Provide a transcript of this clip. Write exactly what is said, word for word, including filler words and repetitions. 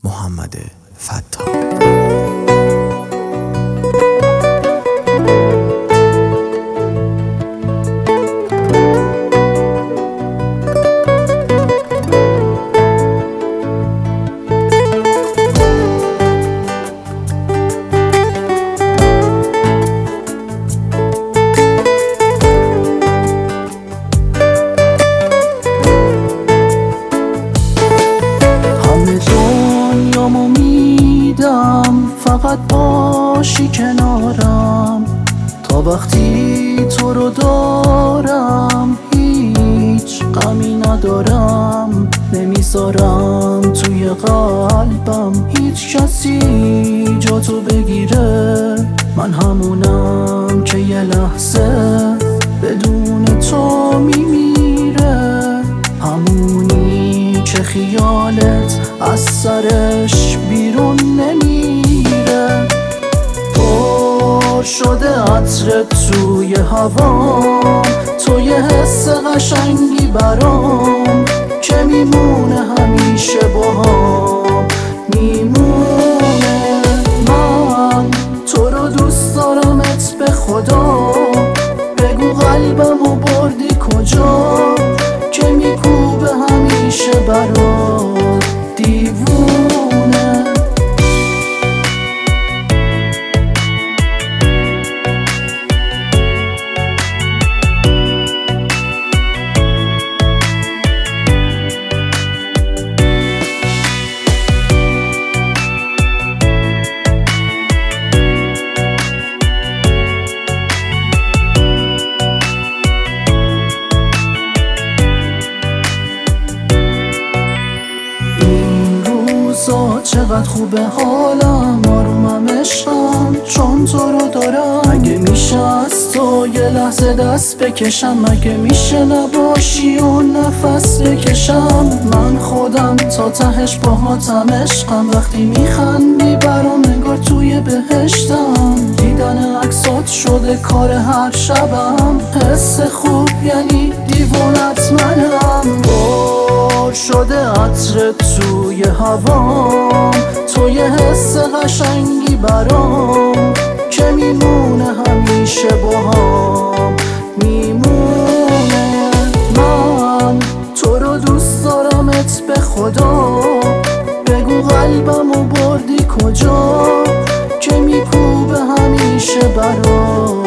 محمد فتاح. فقط باشی کنارم تا وقتی تو رو دارم هیچ غمی ندارم، نمیذارم توی قلبم هیچ کسی جا تو بگیره. من همونم که یه لحظه بدون تو میمیره، همونی که خیالت از سرش بیرون نمیره. پر شده عطرت توی هوام، تو یه حس قشنگی برام که میمونه همیشه باهام میمونه. من تو رو دوست دارمت به خدا، بگو قلبمو بردی کجا که میکوبه همیشه برات دیوونه. چقدر خوبه حالم، آرومم عشقم چون تو رو دارم. اگه میشه از تو یه لحظه دست بکشم، اگه میشه نباشی و نفس بکشم. من خودم تا تهش باهاتم عشقم، وقتی میخندی برام انگار توی بهشتم. دیدن عکسات شده کار هر شبم، حس خوب یعنی دیوونت منم. بار شده عطرت توی هوام، تو یه حس قشنگی برام که میمونه همیشه باهام میمونه. من تو رو دوست دارمت به خدا، بگو قلبمو بردی کجا که میکوبه همیشه برام